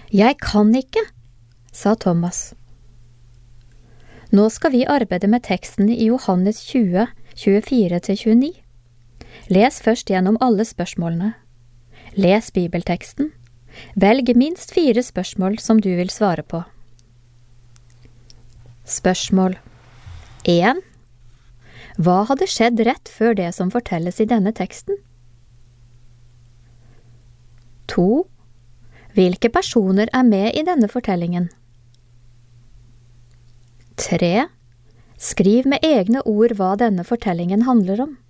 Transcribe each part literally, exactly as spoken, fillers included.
«Jeg kan ikke», sa Thomas. Nå skal vi arbeide med teksten i Johannes tjue, tjuefire til tjueni. Les først gjennom alle spørsmålene. Les bibelteksten. Velg minst fire spørsmål som du vil svare på. Spørsmål en. Hva hadde skjedd rett før det som fortelles i denne teksten? to. Hvilke personer er med i denne fortellingen? tre. Skriv med egne ord hva denne fortellingen handler om.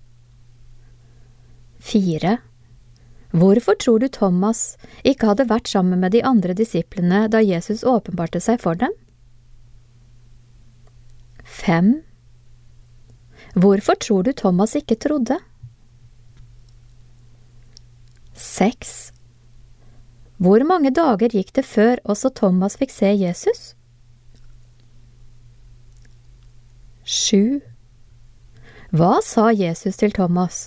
fire. Hvorfor tror du Thomas ikke hadde vært sammen med de andre disiplene da Jesus åpenbarte seg for dem? fem. Hvorfor tror du Thomas ikke trodde? seks. Hvor mange dager gikk det før også Thomas fikk se Jesus? sju. Hva sa Jesus til Thomas?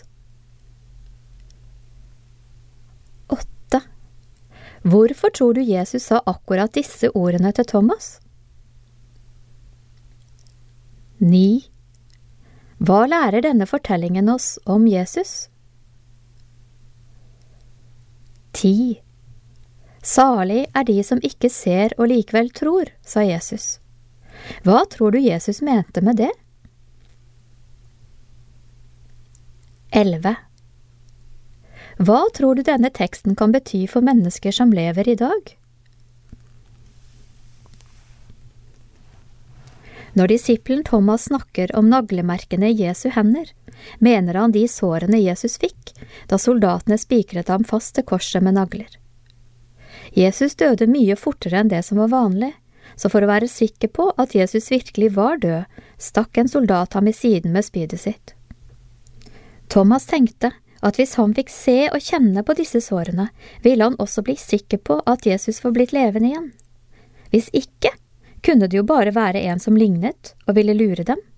åtte. Hvorfor tror du Jesus sa akkurat disse ordene til Thomas? ni. Hva lærer denne fortellingen oss om Jesus? ti. Salig er de som ikke ser og likevel tror, sa Jesus. Hva tror du Jesus mente med det? elleve. Hva tror du denne teksten kan bety for mennesker som lever i dag? Når disippelen Thomas snakker om naglemerkene i Jesu hender, mener han de sårene Jesus fikk, da soldatene spikret ham fast til korset med nagler. Jesus døde mye fortere enn det som var vanlig, så for å være sikker på at Jesus virkelig var død, stakk en soldat ham i siden med spydet sitt. Thomas tenkte at hvis han fikk se og kjenne på disse sårene, ville han også bli sikker på at Jesus var blitt levende igjen. Hvis ikke, kunne det jo bare være en som lignet og ville lure dem.